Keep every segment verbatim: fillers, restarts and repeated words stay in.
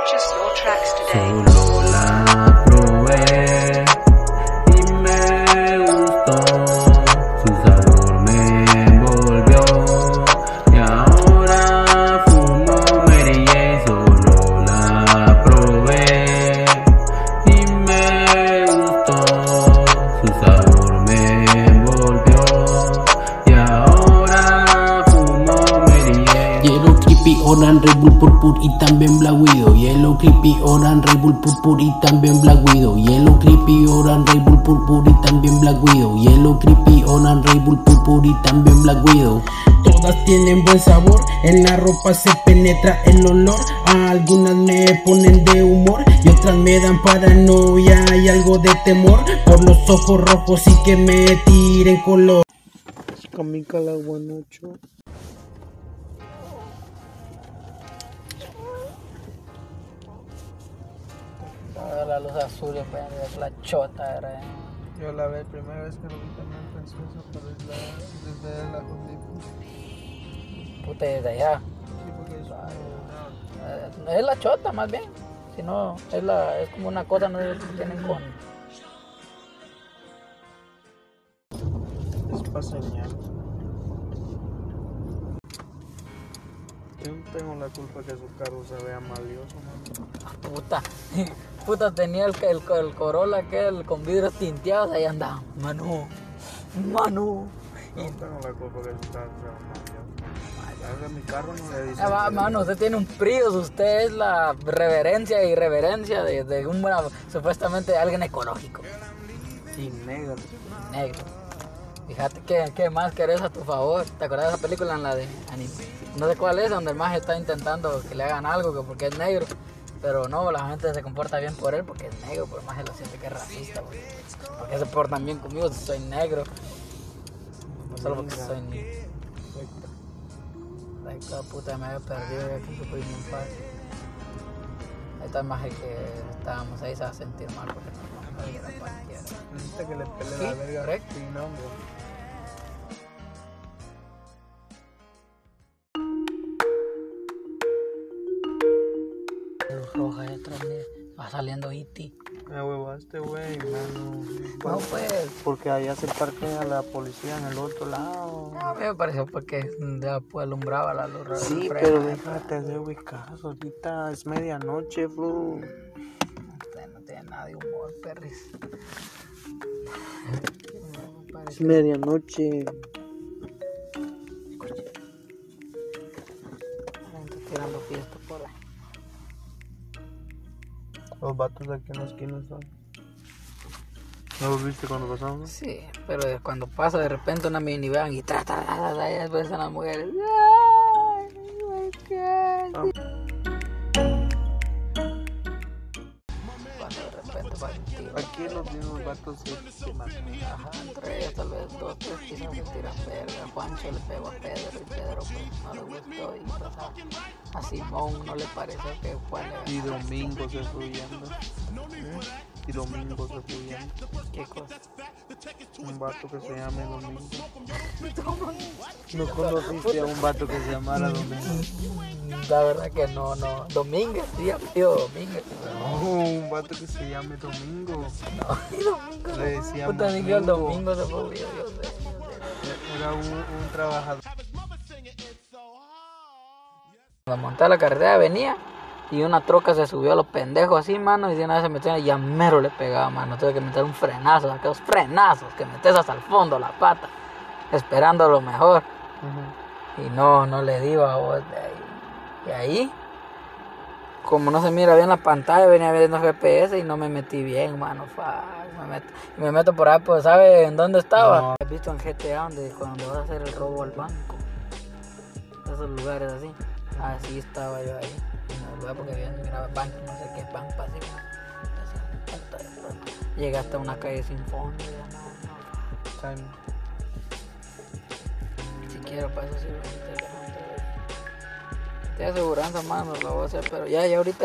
Purchase your tracks today. Solo la probé y me gustó, su sabor me envolvió y ahora fumo Mary Jane. Solo la probé y me gustó, su sabor me envolvió y ahora fumo Mary Jane. Yellow Creepy, Orange, Red Bull, Purple y también Black Widow. Yellow Creepy, Orange, Red Bull, Purple y también Black Widow. Yellow Creepy, Orange, Red Bull, Purple y también Black Widow. Yellow Creepy, Orange, Red Bull, Purple y también Black Widow. Todas tienen buen sabor, en la ropa se penetra el olor. A algunas me ponen de humor y otras me dan paranoia y algo de temor por los ojos rojos y que me tiren color. Camica la guanocho. La luz azul y pues, es la chota, era. Yo la vi primera vez que lo vi también pensé eso, pero es la, desde la Jundí. Puta, desde allá. Sí, porque es Eh, Es la chota, más bien. Si no, es, la, es como una cosa, no sé si tienen con. es para señal. Yo no tengo la culpa que su carro se vea malioso, man. Puta, puta, tenía el, el, el Corolla aquel con vidrios tinteados, ahí andaba. Manu, Manu. No tengo la culpa que su carro sea malioso. Ese es mi carro, no le dice. Ah, va, mano, usted tiene un Prius, usted es la reverencia y irreverencia de, de un bueno, supuestamente alguien ecológico. Y negro. Negro. Fíjate que, que más querés a tu favor. ¿Te acuerdas de esa película en la de anime? No sé cuál es, donde el maje está intentando que le hagan algo que porque es negro. Pero no, la gente se comporta bien por él porque es negro, pero el maje lo siente que es racista, güey. Porque se portan bien conmigo si soy negro. No solo porque soy negro. Ay, cada puta me había perdido ya que supe bien fácil. Ahí está el maje que estábamos ahí, se va a sentir mal porque no me verga cualquiera. Necesita que le pele Sí, la verga. correcto. Sí, no, hombre. Luz roja detrás de va saliendo E T. Me huevaste, güey, mano. No, pues. Porque allá se parquea la policía en el otro lado. A mí me pareció porque ya pues alumbraba la luz roja. Sí, pero déjate de ubicados. Ahorita es medianoche, bro. Usted no tiene nada de humor, perris. No, me Es parece- medianoche. La gente tirando fiesta por ahí. Los vatos de aquí en la esquina son. ¿No los viste cuando pasamos? Sí, pero cuando pasa de repente una minivan y tra, tra, tra, tra, tra, y después están las mujeres. Ay, güey, ¿qué? Ah. Cuando de repente va el tiro. Aquí los mismos vatos se, se matan. Ajá, entre ellos tal vez dos, tres quizás se tiran verga. Juancho le pegó a Pedro y Pedro pues no le gustó y pues a, a Simón no le pareció que fue legal. Y domingo se fluyendo. Y domingo se fluyendo. ¿Qué cosa? Un vato que se llame Domingo. ¿No conociste a un vato que se llamara Domingo? La verdad que no, no. Domínguez, sí, tío Domínguez. No, un vato que se llame Domingo. No, y Domingo. Le decíamos Puta, ni que el Domingo. domingo se fue, yo, yo sé, yo sé. Era un, un trabajador. Cuando monté a la carretera venía y una troca se subió a los pendejos así, mano, y de una vez se metió y ya mero le pegaba, mano. Tuve que meter un frenazo, aquellos frenazos que metes hasta el fondo la pata, esperando lo mejor. Uh-huh. Y no, no le digo a vos de ahí. Y ahí, como no se mira bien la pantalla, venía viendo G P S y no me metí bien, mano. Fa, me meto, y me meto por ahí, pues, ¿sabes en dónde estaba? No. He visto en G T A donde cuando vas a hacer el robo al banco. Esos lugares así. Así estaba yo ahí. En el lugar porque bien, miraba banco, no sé qué, banco así. Así, llegué hasta una calle sin fondo. Ya no, no. Time. Si quiero, para eso sirve el teléfono. Te aseguranza, mano, lo voy a hacer, pero ya, ya ahorita.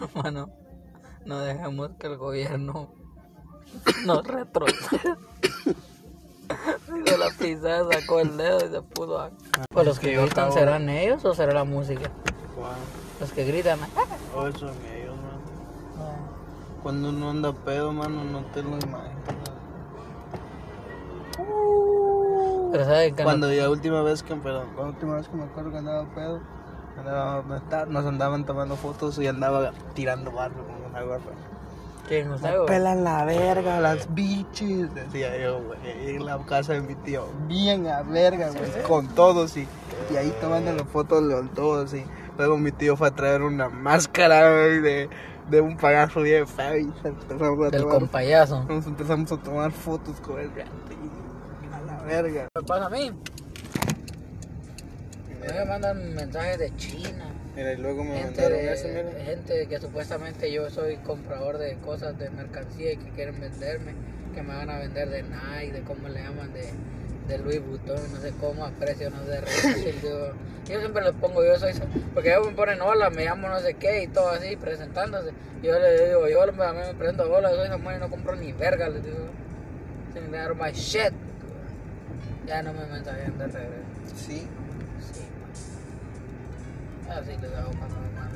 Mano, no dejemos que el gobierno nos retroceda. Con la pisada sacó el dedo y se puso a... Pues los que gritan, ¿serán ellos o será la música? ¿Cuál? Los que gritan. Oh, son ellos, mano. Cuando uno anda pedo, mano, no te lo imaginas. Pero ¿saben que Cuando la última vez que, perdón, la última vez que me acuerdo que andaba pedo, andaba, nos andaban tomando fotos y andaba tirando barro con una gorra. ¿Quién Me usted, güey? pelan la verga, las bichis, decía yo, güey, en la casa de mi tío, bien a verga, güey, ¿sí? Con todos y, y ahí tomando las fotos con todos y luego mi tío fue a traer una máscara, güey, de, de un payaso bien feo y empezamos a Del tomar, compayazo. nos empezamos a tomar fotos con él, a la verga. ¿Qué pasa a mí? Me mandan mensajes de China. Mira, y luego me Gente, mandaron de- eso, mira. gente que supuestamente yo soy comprador de cosas de mercancía y que quieren venderme, que me van a vender de Nike, de cómo le llaman, de, de Louis Vuitton, no sé cómo, a precio, no sé, retail, digo, yo siempre les pongo, yo soy, porque ellos me ponen hola, me llamo no sé qué y todo así, presentándose, y yo les digo, yo a mí me presento, hola, yo soy Samuel y no compro ni verga, les digo, sin dar my shit, ya no me mensajean de regreso. Sí. Sí. Así les hago cuando me mandan.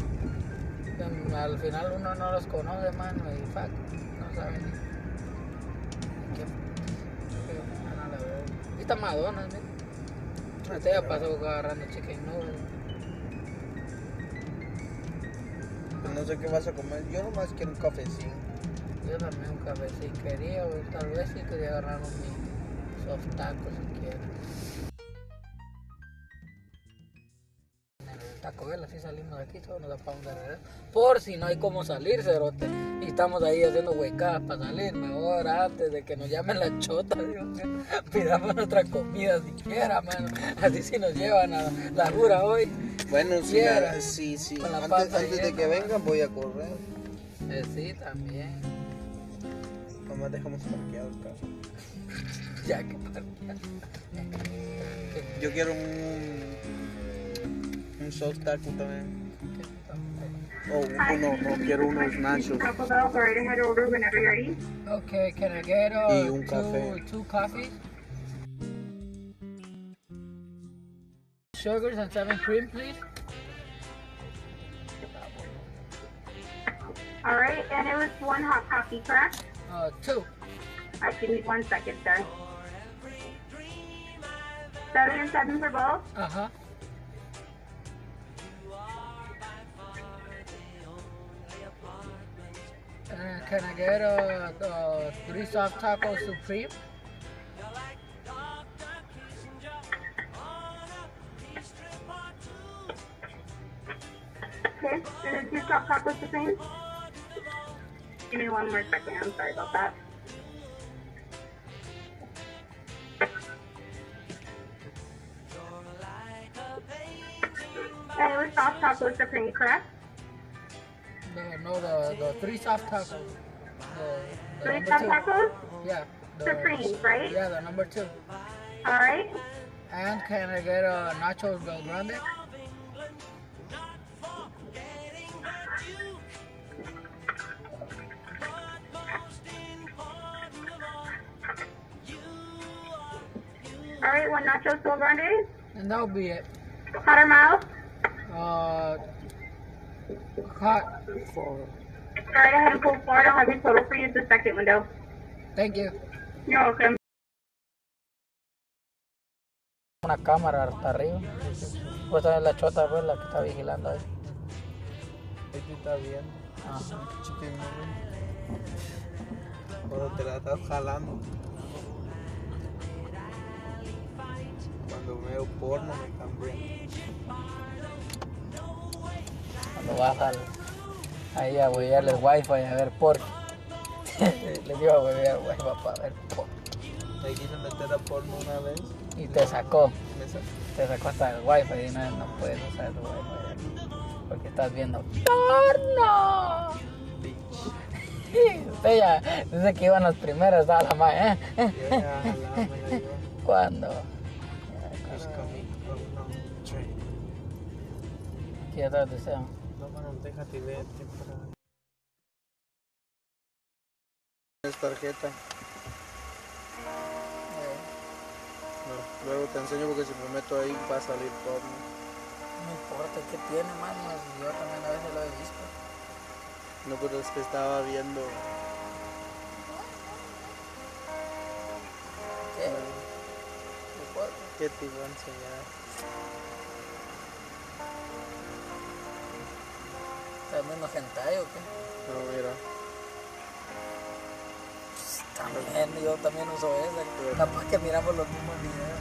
Al final uno no los conoce, mano, y fuck, no saben ni qué. qué mano, la verdad. Y está Madonna, mira. Usted ya pasó agarrando chicken noodles. Pues no sé qué vas a comer, yo nomás quiero un cafecín. Yo también un cafecito quería, o tal vez sí quería agarrar un soft taco si quiero. Taco Bell, así salimos de aquí, solo nos da para un regreso. Por si no hay cómo salir, cerote. Y estamos ahí haciendo huecadas para salir. Mejor antes de que nos llamen la chota, Dios mío. Pidamos nuestra comida siquiera, mano. Así si nos llevan a la jura hoy. Bueno, sí, Quiera. sí, sí. Con la Antes, panza antes de llena. que vengan voy a correr. Eh, sí, también. Nomás dejamos parqueado el carro. Ya que parquear. Yo quiero un... un soft taco también. Oh, uno, no, quiero unos nachos. Taco Bell, go right ahead, order whenever you're ready. Okay, can I get uh, Y un two, café. two coffees? Sugars and seven cream, please. All right, and it was one hot coffee, correct? Uh, two. All right, give me one second, sir. Seven and seven for both. Uh-huh. Uh, can I get uh, uh, three soft tacos supreme? Okay, and then two soft tacos the same. Give me one more second. I'm sorry about that. And it was soft tacos supreme, correct? No, no, the, the three soft tacos. The, the Three number soft two. tacos? Yeah. The, Supreme, right? Yeah, the number two. All right. And can I get a nachos Del Grande? All right, one nachos Del Grande. And that'll be it. Hot or mild? Uh, hot. Go right ahead and pull forward. I'll have your total for you at the second window. Thank you. You're welcome. Una cámara hasta arriba. Pues es la chota, pues, la que está vigilando ahí. Este está bien. Ajá. Chicken nugget. Cuando te la estás jalando. Cuando veo porno me cambié. Cuando vas al, ahí a huevearles wifi a ver por les iba a huevear wifi para ver por Me quise meter a porno una vez. y te sacó, Me sacó. te sacó hasta el wifi y no, no puedes usar el wifi porque estás viendo porno. Usted ya dice que iban las primeras, estaba la madre, ¿eh? Ya, jalármela yo. ¿Cuándo? Just coming from no train. ¿Qué atrás de usted? No, mano, déjate ver. Es tarjeta. Eh, No, luego te enseño porque si me meto ahí va a salir todo. ¿no? no importa qué tiene, mano. Yo también a veces lo he visto. No, pero es que estaba viendo. ¿Qué? No, ¿Qué importa? ¿qué te iba a enseñar? ¿Estás viendo hentai o qué? No, mira. También, yo también uso esa. Capaz que miramos los mismos videos.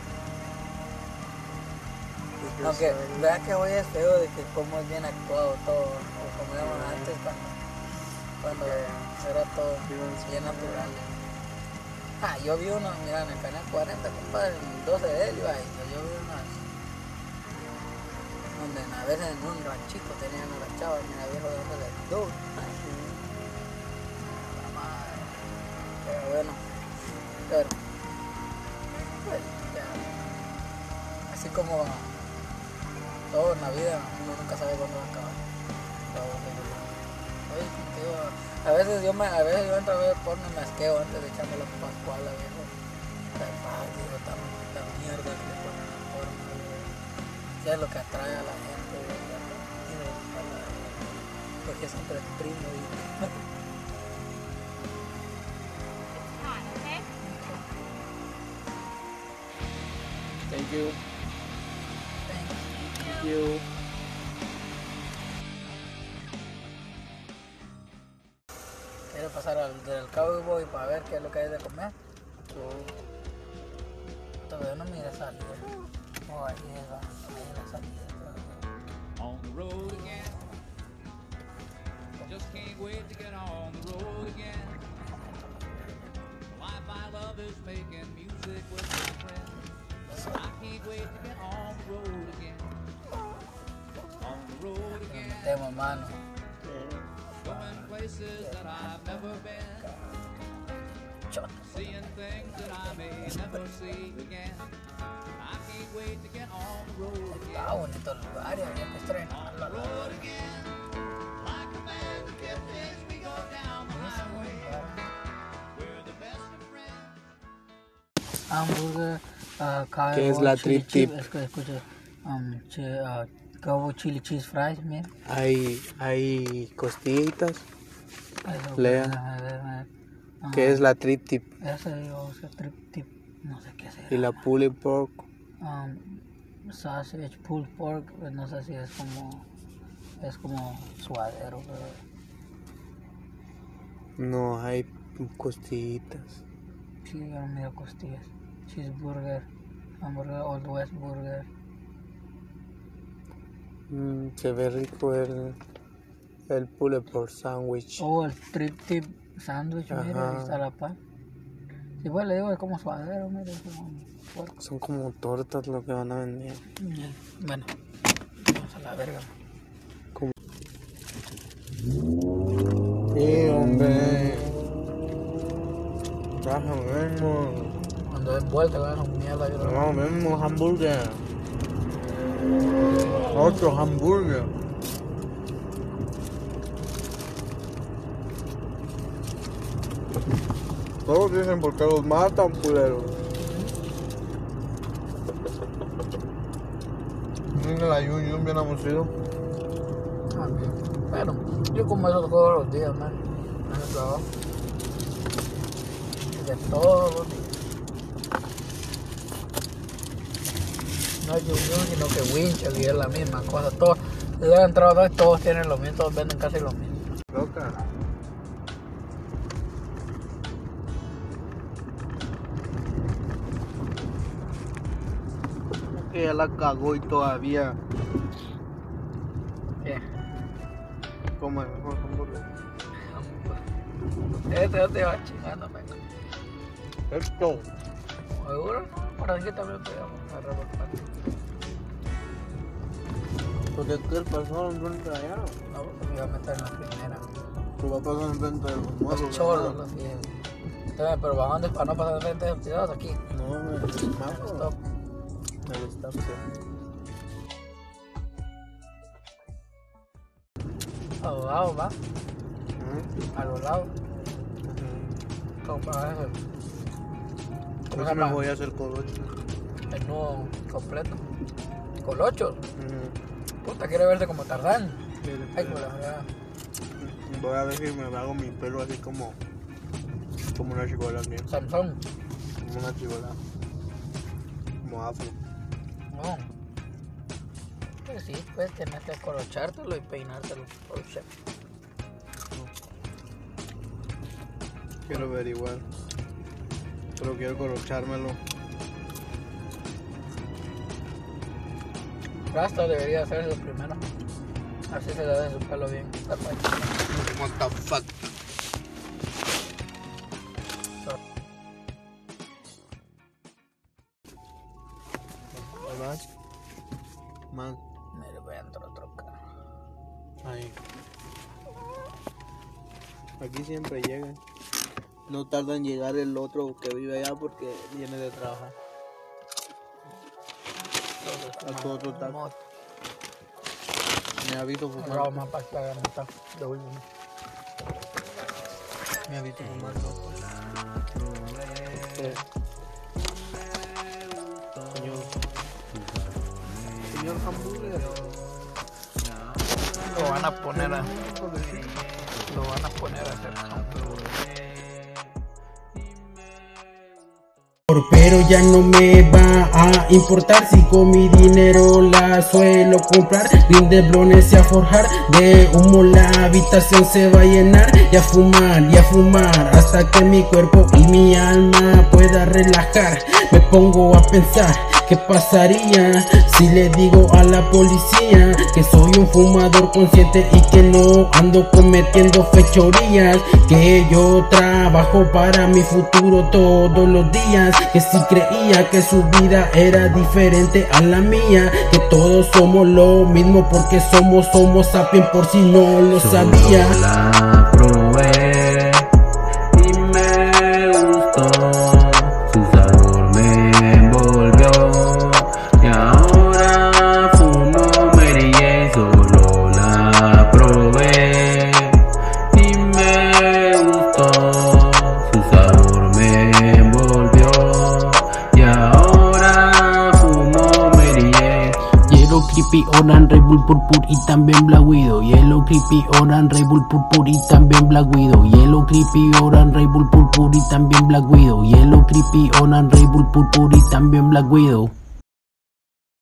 Porque Aunque sale- vea que hoy es feo de que cómo es bien actuado todo, o como éramos antes cuando, cuando era todo bien natural. Ah, yo vi uno, mira, en el canal cuarenta, compadre, el doce de él, iba ahí, yo vi unas, donde a veces en un ranchito tenían a las chavas, mira, viejo, dándole dos. La madre. Pero bueno, pero, pues, ya, así como todo en la vida, uno nunca sabe cuándo va a acabar. Todo, oye, contigo, a veces yo me, a veces yo entro a ver porno y me asqueo antes de echarme la pascuala, viejo. Ay, digo, tan, tan mierda que le ponen al porno, güey. ¿Qué es lo que atrae a la gente, güey? Digo, a la- porque siempre es primo y... Thank you. Thank you. Quiero pasar al del Cowboy para ver qué es lo que hay de comer. Todavía no mira salida. Oh, ahí va, ahí es la salida. On the road again. Just can't wait to get on the road again. The life I love is making music with my friends. I can't wait to get on the road again. On the road again. Tengo mano. Going places that I've never been. Chota. Seeing things that I may never see again. I can't wait to get on the road again. Está bonito el lugar y había que estrenarlo. Road again. Like a band of gypsies, we go down the highway. We're the best of friends. Hamburger, uh, Cowboy ¿Qué es la chili trip chip? tip? Escucha, escucha. Um, che, uh, Cowboy chili cheese fries, mira. Hay, hay costillitas. Eso, Lea. déjame ver, déjame ver. Ah, ¿Qué es la trip tip? Ese digo, ese trip tip, no sé qué será. Y la pulled pork. Um, sausage, pulled pork, pues no sé si es como, es como suadero, pero No, hay costillitas. sí, yo no miro costillas. Cheeseburger, hamburger, Old West Burger. Mm, se ve rico el, el pulled pork sandwich. Oh, el trip tip sandwich, mira, Ajá. ahí está la pan. Si pues le digo, es como suadero, mira, es como pork. Son como tortas lo que van a vender. Bueno, vamos a la verga. Sí, hombre. Baja mismo. Cuando es vuelta, van un mierda. Yo lo Vamos mismo hamburger. Otro hamburger. Todos dicen porque los matan, culeros. Mira la yun yun bien amusido. también. Pero yo como eso todos los días, man. En el trabajo. De todos los días. No es Yun, sino que Winchell y es la misma cosa. Todos, desde que he entrado todos tienen lo mismo, todos venden casi lo mismo. Loca. Que ya la cagó y todavía ¿Qué? come mejor hamburger. Este no te va chingando, man. Esto. ¿Seguro? Por aquí también te vamos a agarrar los patos. Porque es que el pasó enfrente de allá. No, porque me iba a meter en la primera. Tu va a pasar enfrente de los nuevos. Los cholos, los viejos. Entonces, pero ¿para dónde? Para no pasar enfrente de los tirados aquí. No, me el semáforo. Stop. El stop, sí. A los lados, va. ¿Mm? A los lados. Ujú. ¿Cómo va eso? ¿Cómo Yo se me llama? voy a hacer colocho. El nudo completo. Colocho. Ujú. Puta, quiere verse como Tarzán. Ay, como la verdad. Voy a ver si me hago mi pelo así como como una chicola aquí, Samsung. como una chicola, como afro. No. Pues sí, pues tenés que colochártelo y peinártelo. Oh, shit. Quiero averiguar, pero quiero colochármelo. Rasta debería hacerlo primero. Así se le hace su pelo bien. What the fuck. ¿Verdad? Man, Mire, voy a entrar otro carro. ahí. Aquí siempre llegan. No tarda en llegar el otro que vive allá porque viene de trabajar. A tu otro taco. Moto. Me ha visto fumar. Bravo, más para que haga nota. De último. Me ha visto fumar loco. Señor. Señor hamburger. Lo van a poner a. Lo van a poner a hacer hamburguesas. Pero ya no me va a importar si con mi dinero la suelo comprar. Rindeblones y a forjar, de humo la habitación se va a llenar. Y a fumar, y a fumar, hasta que mi cuerpo y mi alma pueda relajar. Me pongo a pensar, ¿qué pasaría si le digo a la policía que soy un fumador consciente y que no ando cometiendo fechorías? Que yo trabajo para mi futuro todos los días. Que si creía que su vida era diferente a la mía. Que todos somos lo mismo porque somos homo sapiens, por si no lo sabía. Solo la probé y me gustó, su sabor me envolvió y ahora fumo Mary Jane. Solo la probé y me gustó, su sabor me envolvió y ahora fumo Mary Jane. Yellow Creepy, Orange, Red Bull, Purpur y también Black Widow. Yellow Creepy, Orange, Red Bull, Purpur y también Black Widow. Yellow Creepy, Orange, Red Bull, Purpur y también Black Widow. Yellow Creepy, Orange, Red Bull, Purpur y también Black Widow.